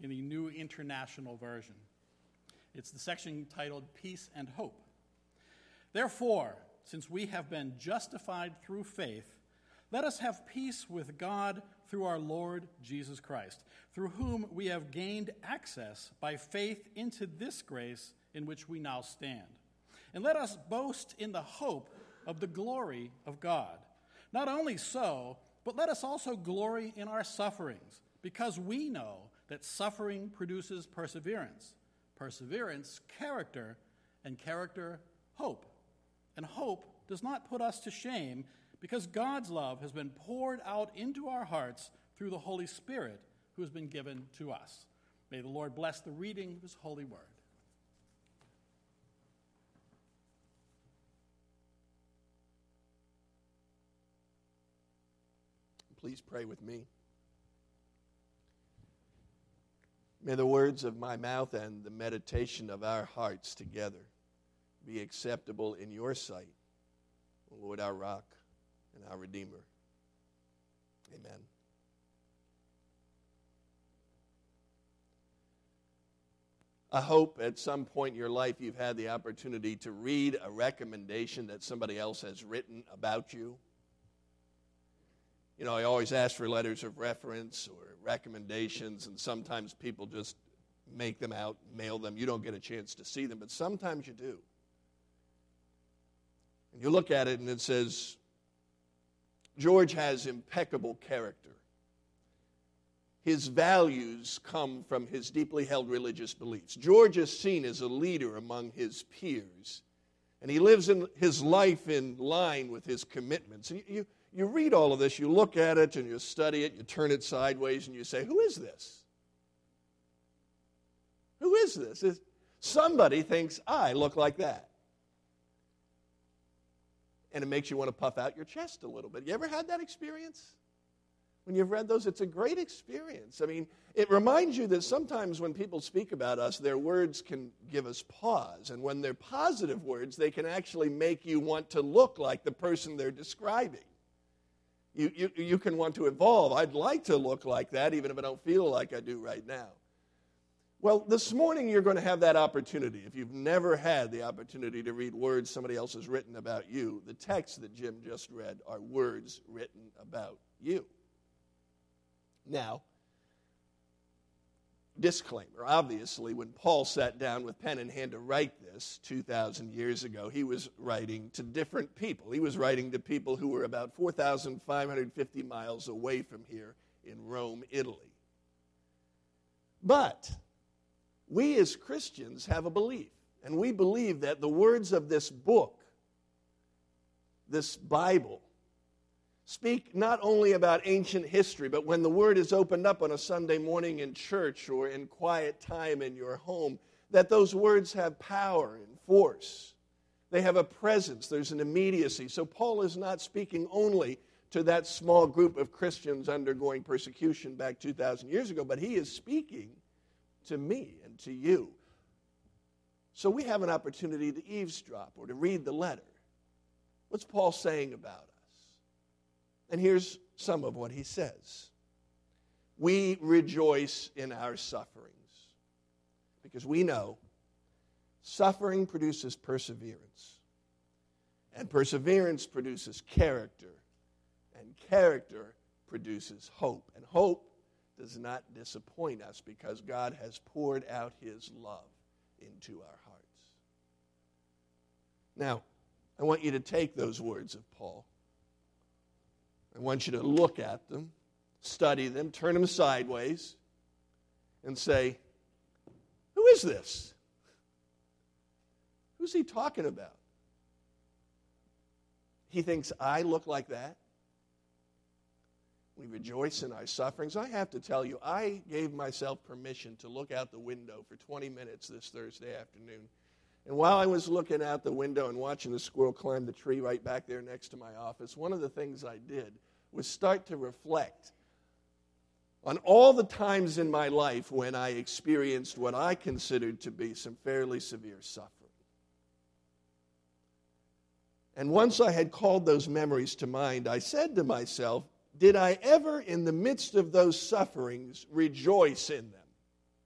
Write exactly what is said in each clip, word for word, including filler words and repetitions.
in the New International Version. It's the section titled Peace and Hope. Therefore, since we have been justified through faith, let us have peace with God through our Lord Jesus Christ, through whom we have gained access by faith into this grace in which we now stand. And let us boast in the hope of the glory of God. Not only so, but let us also glory in our sufferings, because we know that suffering produces perseverance, perseverance, character, and character, hope. And hope does not put us to shame, because God's love has been poured out into our hearts through the Holy Spirit who has been given to us. May the Lord bless the reading of his holy word. Please pray with me. May the words of my mouth and the meditation of our hearts together be acceptable in your sight, O Lord, our rock and our Redeemer. Amen. I hope at some point in your life you've had the opportunity to read a recommendation that somebody else has written about you. You know, I always ask for letters of reference or recommendations, and sometimes people just make them out, mail them. You don't get a chance to see them, but sometimes you do. And you look at it and it says, George has impeccable character. His values come from his deeply held religious beliefs. George is seen as a leader among his peers, and he lives in his life in line with his commitments. And you, you read all of this, you look at it, and you study it, you turn it sideways, and you say, who is this? Who is this? It's, somebody thinks I look like that. And it makes you want to puff out your chest a little bit. You ever had that experience? When you've read those, it's a great experience. I mean, it reminds you that sometimes when people speak about us, their words can give us pause. And when they're positive words, they can actually make you want to look like the person they're describing. You, you, you can want to evolve. I'd like to look like that, even if I don't feel like I do right now. Well, this morning you're going to have that opportunity. If you've never had the opportunity to read words somebody else has written about you, the texts that Jim just read are words written about you. Now, disclaimer, obviously, when Paul sat down with pen in hand to write this two thousand years ago, he was writing to different people. He was writing to people who were about four thousand five hundred fifty miles away from here in Rome, Italy. But we as Christians have a belief, and we believe that the words of this book, this Bible, speak not only about ancient history, but when the Word is opened up on a Sunday morning in church or in quiet time in your home, that those words have power and force. They have a presence. There's an immediacy. So Paul is not speaking only to that small group of Christians undergoing persecution back two thousand years ago, but he is speaking to me and to you. So we have an opportunity to eavesdrop or to read the letter. What's Paul saying about us? And here's some of what he says. We rejoice in our sufferings because we know suffering produces perseverance, and perseverance produces character, and character produces hope. And hope does not disappoint us because God has poured out his love into our hearts. Now, I want you to take those words of Paul. I want you to look at them, study them, turn them sideways, and say, who is this? Who's he talking about? He thinks I look like that? We rejoice in our sufferings. I have to tell you, I gave myself permission to look out the window for twenty minutes this Thursday afternoon. And while I was looking out the window and watching the squirrel climb the tree right back there next to my office, one of the things I did was start to reflect on all the times in my life when I experienced what I considered to be some fairly severe suffering. And once I had called those memories to mind, I said to myself, did I ever in the midst of those sufferings rejoice in them?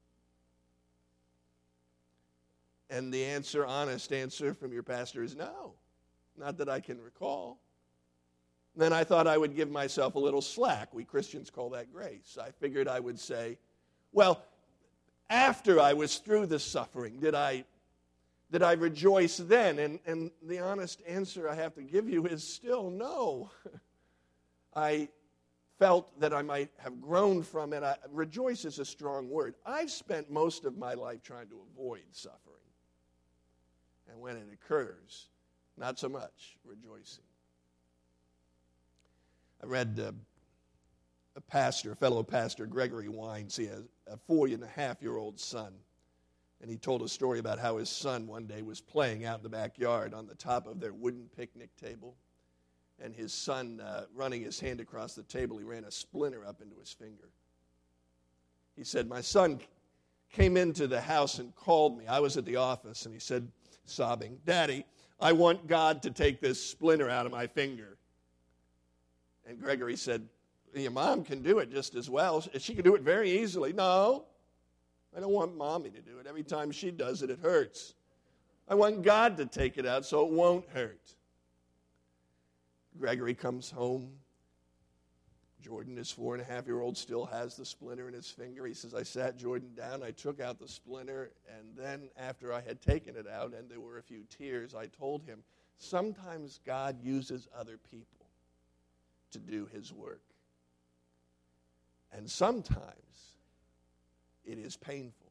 And the answer, honest answer from your pastor is no. Not that I can recall. Then I thought I would give myself a little slack. We Christians call that grace. I figured I would say, well, after I was through the suffering, did I, did I rejoice then? And, and the honest answer I have to give you is still no. I felt that I might have grown from it. I, rejoice is a strong word. I've spent most of my life trying to avoid suffering. And when it occurs, not so much rejoicing. I read uh, a pastor, a fellow pastor, Gregory Wines. He has a four-and-a-half-year-old son. And he told a story about how his son one day was playing out in the backyard on the top of their wooden picnic table. And his son, uh, running his hand across the table, he ran a splinter up into his finger. He said, my son came into the house and called me. I was at the office, and he said, sobbing, Daddy, I want God to take this splinter out of my finger. And Gregory said, your mom can do it just as well. She can do it very easily. No, I don't want Mommy to do it. Every time she does it, it hurts. I want God to take it out so it won't hurt. Gregory comes home. Jordan, his four-and-a-half-year-old, still has the splinter in his finger. He says, I sat Jordan down, I took out the splinter, and then after I had taken it out and there were a few tears, I told him, sometimes God uses other people to do his work. And sometimes it is painful.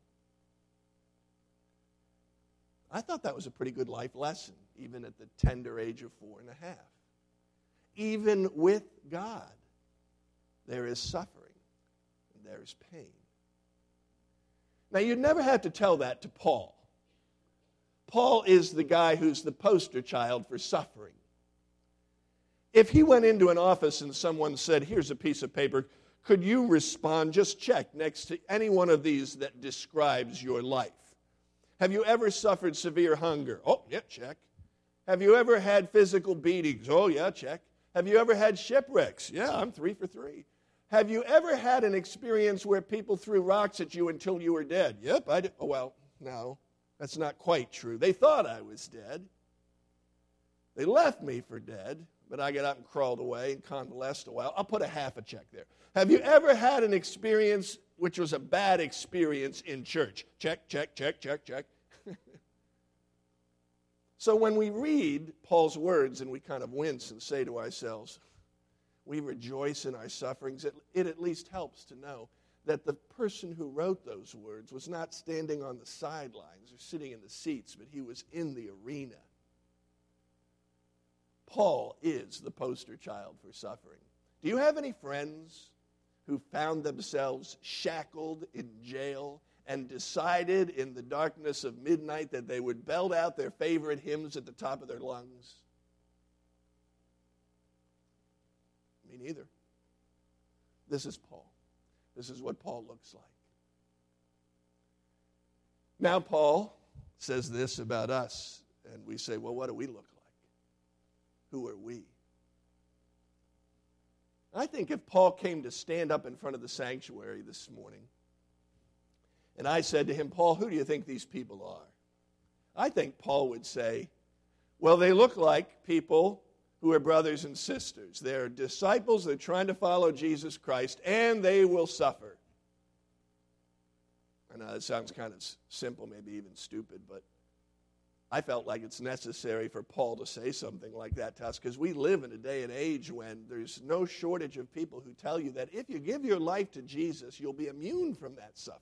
I thought that was a pretty good life lesson, even at the tender age of four and a half. Even with God, there is suffering and there is pain. Now, you'd never have to tell that to Paul. Paul is the guy who's the poster child for suffering. If he went into an office and someone said, here's a piece of paper, could you respond, just check next to any one of these that describes your life? Have you ever suffered severe hunger? Oh, yeah, check. Have you ever had physical beatings? Oh, yeah, check. Have you ever had shipwrecks? Yeah, I'm three for three. Have you ever had an experience where people threw rocks at you until you were dead? Yep, I did. Oh, well, no, that's not quite true. They thought I was dead. They left me for dead. But I got up and crawled away and convalesced a while. I'll put a half a check there. Have you ever had an experience which was a bad experience in church? Check, check, check, check, check. So when we read Paul's words and we kind of wince and say to ourselves, we rejoice in our sufferings, it, it at least helps to know that the person who wrote those words was not standing on the sidelines or sitting in the seats, but he was in the arena. Paul is the poster child for suffering. Do you have any friends who found themselves shackled in jail and decided in the darkness of midnight that they would belt out their favorite hymns at the top of their lungs? Me neither. This is Paul. This is what Paul looks like. Now Paul says this about us, and we say, well, what do we look like? Who are we? I think if Paul came to stand up in front of the sanctuary this morning, and I said to him, Paul, who do you think these people are? I think Paul would say, well, they look like people who are brothers and sisters. They're disciples, they're trying to follow Jesus Christ, and they will suffer. I know that sounds kind of simple, maybe even stupid, but I felt like it's necessary for Paul to say something like that to us because we live in a day and age when there's no shortage of people who tell you that if you give your life to Jesus, you'll be immune from that suffering.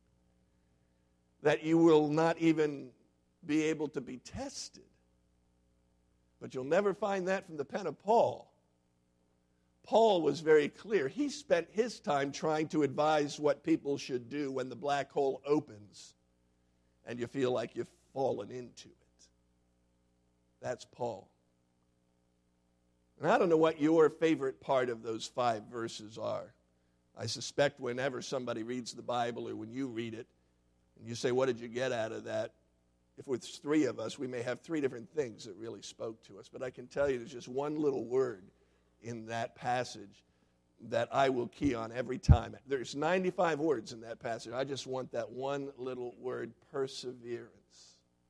That you will not even be able to be tested. But you'll never find that from the pen of Paul. Paul was very clear. He spent his time trying to advise what people should do when the black hole opens and you feel like you've fallen into it. That's Paul. And I don't know what your favorite part of those five verses are. I suspect whenever somebody reads the Bible or when you read it, and you say, what did you get out of that? If it's three of us, we may have three different things that really spoke to us. But I can tell you there's just one little word in that passage that I will key on every time. There's ninety-five words in that passage. I just want that one little word, perseverance.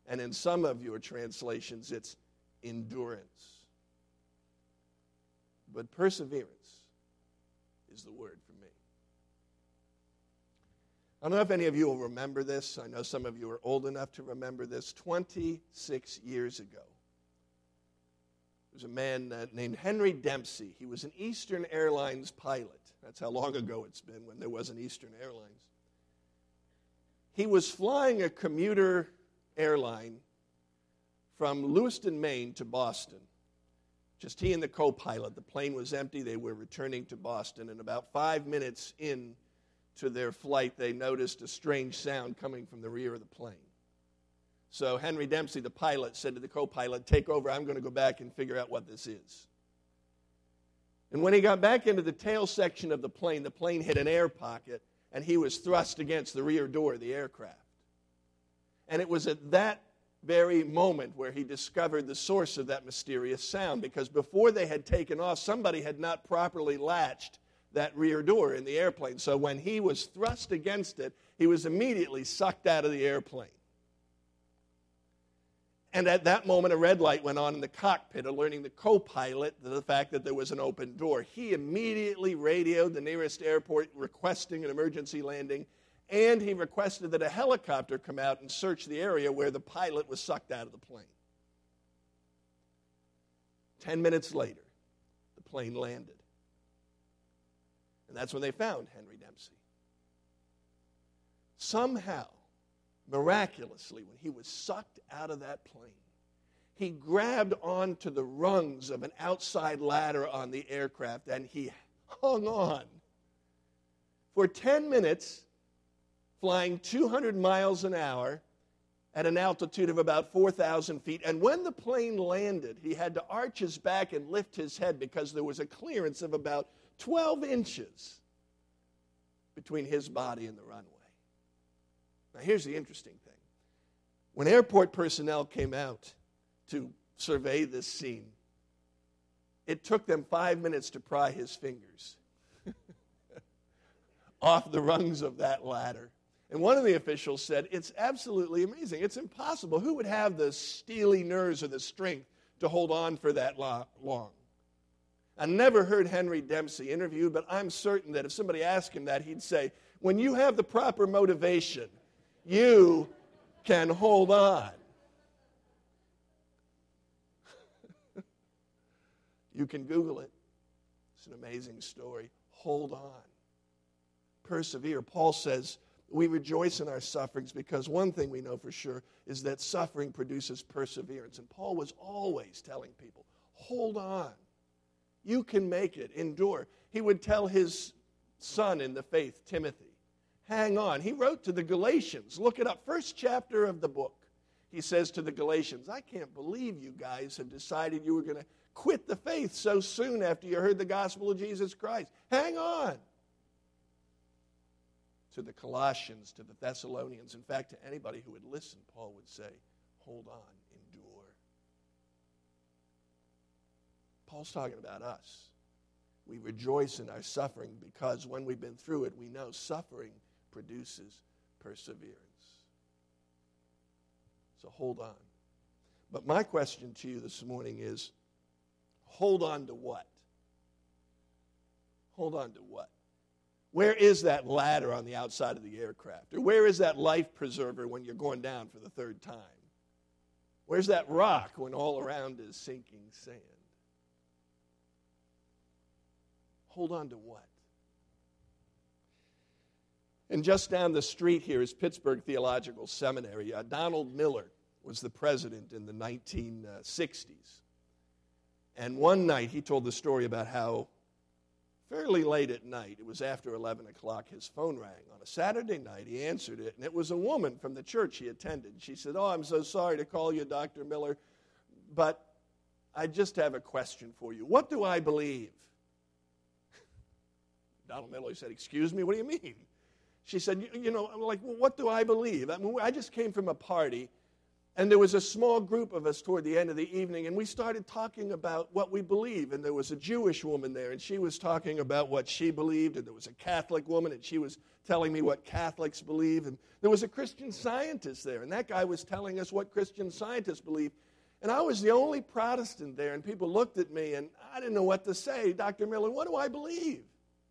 And in some of your translations, it's endurance. But perseverance is the word for me. I don't know if any of you will remember this. I know some of you are old enough to remember this. twenty-six years ago, there was a man uh, named Henry Dempsey. He was an Eastern Airlines pilot. That's how long ago it's been when there wasn't Eastern Airlines. He was flying a commuter airline from Lewiston, Maine to Boston. Just he and the co-pilot. The plane was empty. They were returning to Boston. And about five minutes in to their flight, they noticed a strange sound coming from the rear of the plane. So Henry Dempsey, the pilot, said to the co-pilot, "Take over. I'm going to go back and figure out what this is." And when he got back into the tail section of the plane, the plane hit an air pocket, and he was thrust against the rear door of the aircraft. And it was at that very moment where he discovered the source of that mysterious sound, because before they had taken off, somebody had not properly latched that rear door in the airplane. So when he was thrust against it, he was immediately sucked out of the airplane. And at that moment, a red light went on in the cockpit, alerting the co-pilot to the fact that there was an open door. He immediately radioed the nearest airport requesting an emergency landing, and he requested that a helicopter come out and search the area where the pilot was sucked out of the plane. Ten minutes later, the plane landed. And that's when they found Henry Dempsey. Somehow, miraculously, when he was sucked out of that plane, he grabbed onto the rungs of an outside ladder on the aircraft, and he hung on for ten minutes, flying two hundred miles an hour at an altitude of about four thousand feet. And when the plane landed, he had to arch his back and lift his head because there was a clearance of about twelve inches between his body and the runway. Now, here's the interesting thing. When airport personnel came out to survey this scene, it took them five minutes to pry his fingers off the rungs of that ladder. And one of the officials said, "It's absolutely amazing. It's impossible. Who would have the steely nerves or the strength to hold on for that long?" I never heard Henry Dempsey interviewed, but I'm certain that if somebody asked him that, he'd say, when you have the proper motivation, you can hold on. You can Google it. It's an amazing story. Hold on. Persevere. Paul says, we rejoice in our sufferings because one thing we know for sure is that suffering produces perseverance. And Paul was always telling people, hold on. You can make it. Endure. He would tell his son in the faith, Timothy, hang on. He wrote to the Galatians. Look it up. First chapter of the book. He says to the Galatians, I can't believe you guys have decided you were going to quit the faith so soon after you heard the gospel of Jesus Christ. Hang on. To the Colossians, to the Thessalonians, in fact, to anybody who would listen, Paul would say, hold on, endure. Paul's talking about us. We rejoice in our suffering because when we've been through it, we know suffering produces perseverance. So hold on. But my question to you this morning is, hold on to what? Hold on to what? Where is that ladder on the outside of the aircraft? Or where is that life preserver when you're going down for the third time? Where's that rock when all around is sinking sand? Hold on to what? And just down the street here is Pittsburgh Theological Seminary. Uh, Donald Miller was the president in the nineteen sixties. And one night he told the story about how fairly late at night, it was after eleven o'clock, his phone rang on a Saturday night. He answered it, and it was a woman from the church he attended. She said, oh, I'm so sorry to call you, Doctor Miller, but I just have a question for you. What do I believe? Donald Miller said, excuse me, what do you mean? She said, you, you know, like, well, what do I believe? I mean, I just came from a party, And there was a small group of us toward the end of the evening, and we started talking about what we believe. And there was a Jewish woman there, and she was talking about what she believed. And there was a Catholic woman, and she was telling me what Catholics believe. And there was a Christian Scientist there, and that guy was telling us what Christian Scientists believe. And I was the only Protestant there, and people looked at me, and I didn't know what to say. Doctor Miller, what do I believe?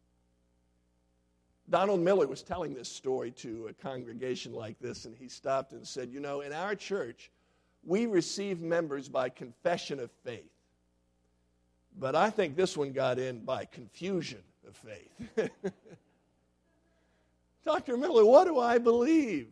Donald Miller was telling this story to a congregation like this, and he stopped and said, you know, in our church, we receive members by confession of faith. But I think this one got in by confusion of faith. Doctor Miller, what do I believe?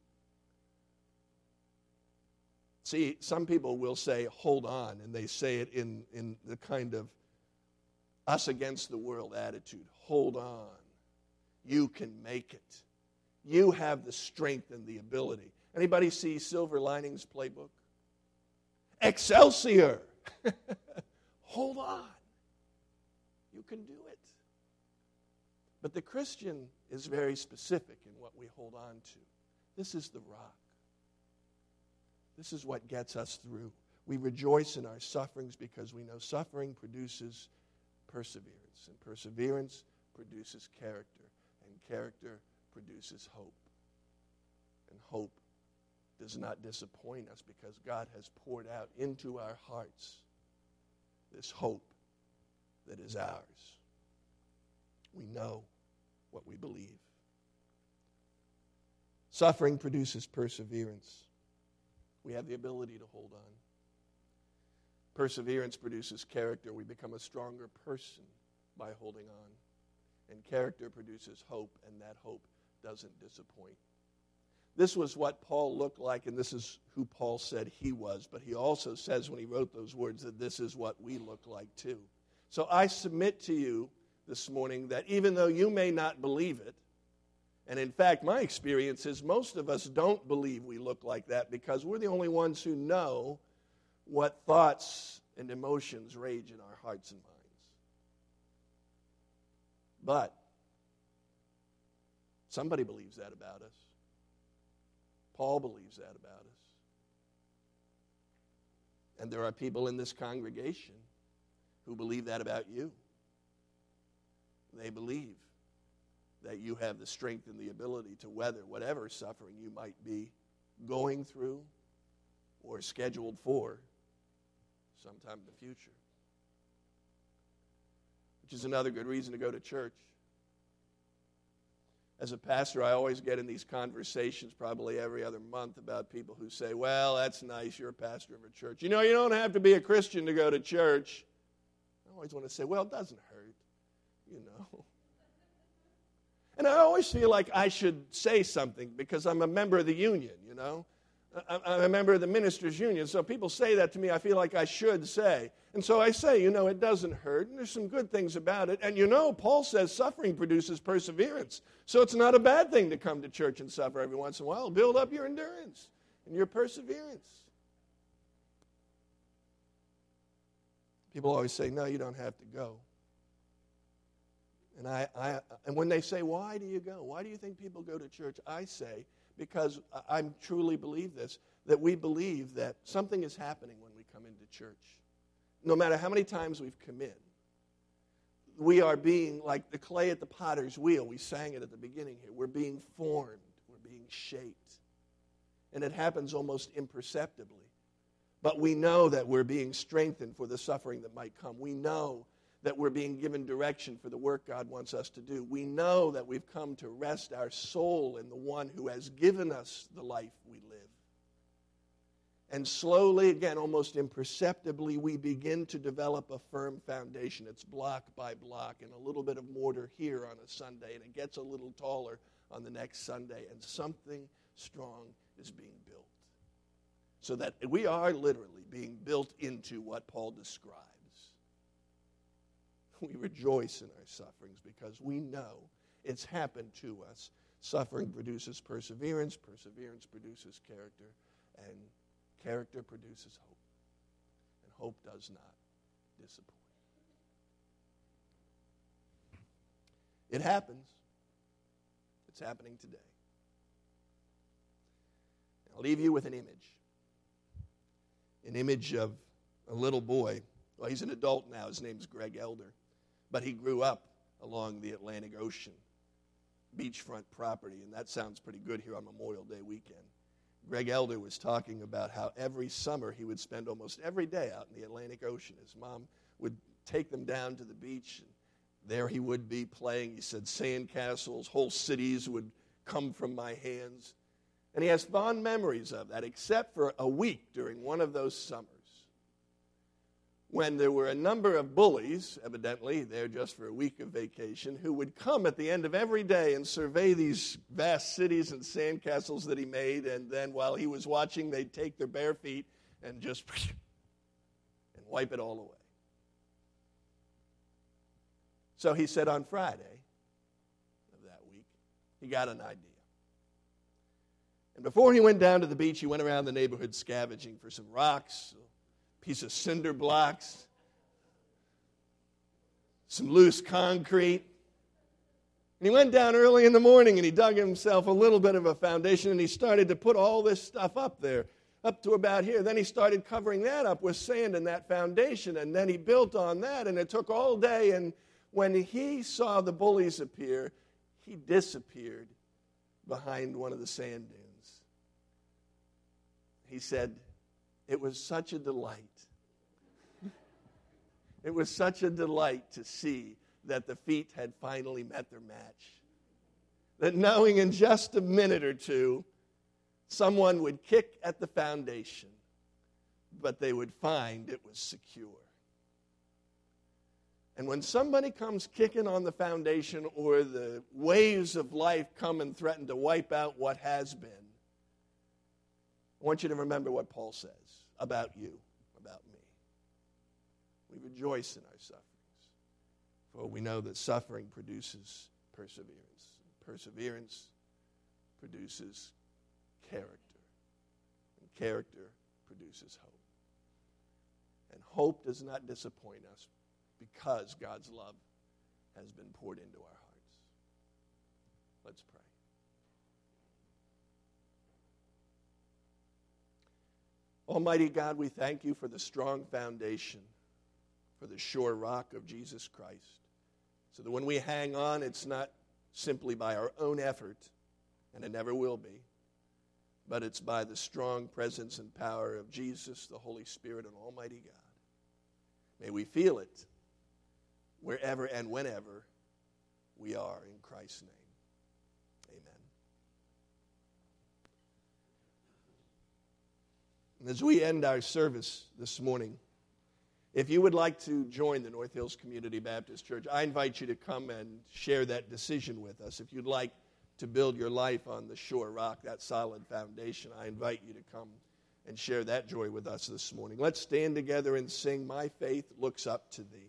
See, some people will say, hold on, and they say it in, in the kind of us against the world attitude. Hold on. You can make it. You have the strength and the ability. Anybody see Silver Linings Playbook? Excelsior! Hold on. You can do it. But the Christian is very specific in what we hold on to. This is the rock. This is what gets us through. We rejoice in our sufferings because we know suffering produces perseverance, and perseverance produces character. Character produces hope. And hope does not disappoint us because God has poured out into our hearts this hope that is ours. We know what we believe. Suffering produces perseverance. We have the ability to hold on. Perseverance produces character. We become a stronger person by holding on. And character produces hope, and that hope doesn't disappoint. This was what Paul looked like, and this is who Paul said he was. But he also says when he wrote those words that this is what we look like too. So I submit to you this morning that even though you may not believe it, and in fact my experience is most of us don't believe we look like that because we're the only ones who know what thoughts and emotions rage in our hearts and minds. But somebody believes that about us. Paul believes that about us. And there are people in this congregation who believe that about you. They believe that you have the strength and the ability to weather whatever suffering you might be going through or scheduled for sometime in the future. Which is another good reason to go to church. As a pastor, I always get in these conversations probably every other month about people who say, well, that's nice, you're a pastor of a church. You know, you don't have to be a Christian to go to church. I always want to say, well, it doesn't hurt, you know. And I always feel like I should say something because I'm a member of the union, you know. I'm a member of the ministers' union, so people say that to me, I feel like I should say. And so I say, you know, it doesn't hurt, and there's some good things about it. And you know, Paul says suffering produces perseverance. So it's not a bad thing to come to church and suffer every once in a while. Build up your endurance and your perseverance. People always say, no, you don't have to go. And I, I, and when they say, why do you go? Why do you think people go to church? I say, because I truly believe this, that we believe that something is happening when we come into church. No matter how many times we've come in, we are being like the clay at the potter's wheel. We sang it at the beginning here. We're being formed. We're being shaped. And it happens almost imperceptibly. But we know that we're being strengthened for the suffering that might come. We know that we're being given direction for the work God wants us to do. We know that we've come to rest our soul in the one who has given us the life we live. And slowly, again, almost imperceptibly, we begin to develop a firm foundation. It's block by block and a little bit of mortar here on a Sunday, and it gets a little taller on the next Sunday, and something strong is being built. So that we are literally being built into what Paul describes. We rejoice in our sufferings because we know it's happened to us. Suffering produces perseverance, perseverance produces character, and character produces hope. And hope does not disappoint. It happens. It's happening today. I'll leave you with an image. an image of a little boy. Well, he's an adult now. His name's Greg Elder. But he grew up along the Atlantic Ocean, beachfront property, and that sounds pretty good here on Memorial Day weekend. Greg Elder was talking about how every summer he would spend almost every day out in the Atlantic Ocean. His mom would take them down to the beach, and there he would be playing. He said sand castles, whole cities would come from my hands. And he has fond memories of that, except for a week during one of those summers when there were a number of bullies, evidently there just for a week of vacation, who would come at the end of every day and survey these vast cities and sandcastles that he made, and then while he was watching, they'd take their bare feet and just and wipe it all away. So he said on Friday of that week, he got an idea. And before he went down to the beach, he went around the neighborhood scavenging for some rocks, piece of cinder blocks, some loose concrete. And he went down early in the morning and he dug himself a little bit of a foundation and he started to put all this stuff up there, up to about here. Then he started covering that up with sand and that foundation, and then he built on that, and it took all day. And when he saw the bullies appear, he disappeared behind one of the sand dunes. He said, it was such a delight. It was such a delight to see that the feet had finally met their match. That knowing in just a minute or two, someone would kick at the foundation, but they would find it was secure. And when somebody comes kicking on the foundation, or the waves of life come and threaten to wipe out what has been, I want you to remember what Paul says about you, about me. We rejoice in our sufferings, for we know that suffering produces perseverance. Perseverance produces character, and character produces hope. And hope does not disappoint us because God's love has been poured into our hearts. Let's pray. Almighty God, we thank you for the strong foundation, for the sure rock of Jesus Christ, so that when we hang on, it's not simply by our own effort, and it never will be, but it's by the strong presence and power of Jesus, the Holy Spirit, and Almighty God. May we feel it wherever and whenever we are, in Christ's name. Amen. And as we end our service this morning, if you would like to join the North Hills Community Baptist Church, I invite you to come and share that decision with us. If you'd like to build your life on the sure rock, that solid foundation, I invite you to come and share that joy with us this morning. Let's stand together and sing, My Faith Looks Up to Thee.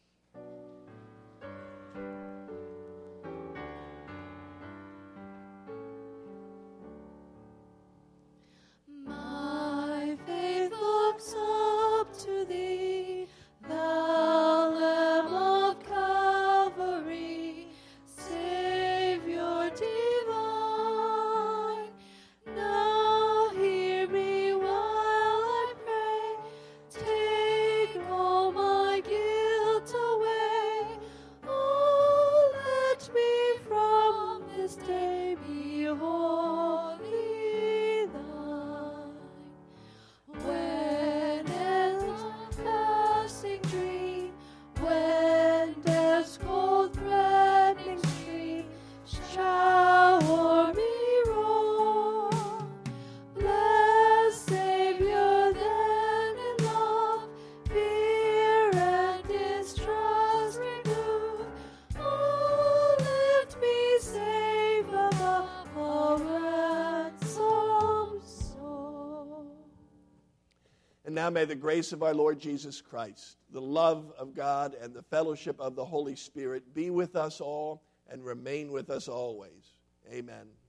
Now may the grace of our Lord Jesus Christ, the love of God, and the fellowship of the Holy Spirit be with us all and remain with us always. Amen.